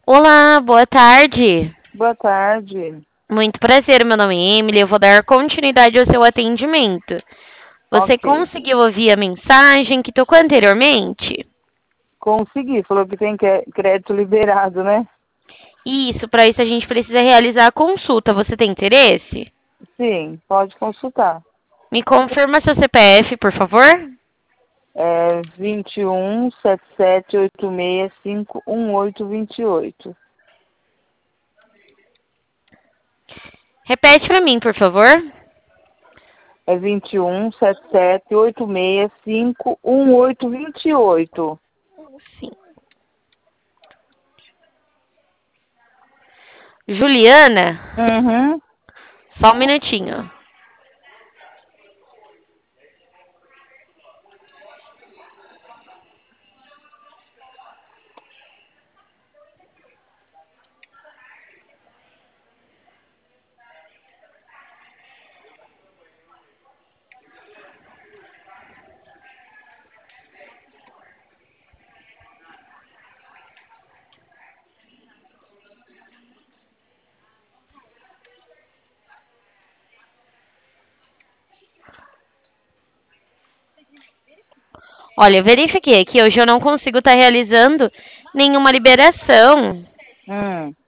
Olá, boa tarde. Boa tarde. Muito prazer, meu nome é Emily. Eu vou dar continuidade ao seu atendimento. Você Ok. conseguiu ouvir a mensagem que tocou anteriormente? Consegui. Falou que tem crédito liberado, né? Isso, para isso a gente precisa realizar a consulta. Você tem interesse? Sim, pode consultar. Me confirma seu CPF, por favor. É 21 77 86 51828. Repete para mim, por favor. É 21 77 86 51828. Sim. Juliana, Uhum. só um minutinho. Olha, eu verifiquei aqui. Hoje eu não consigo estar realizando nenhuma liberação. Hum.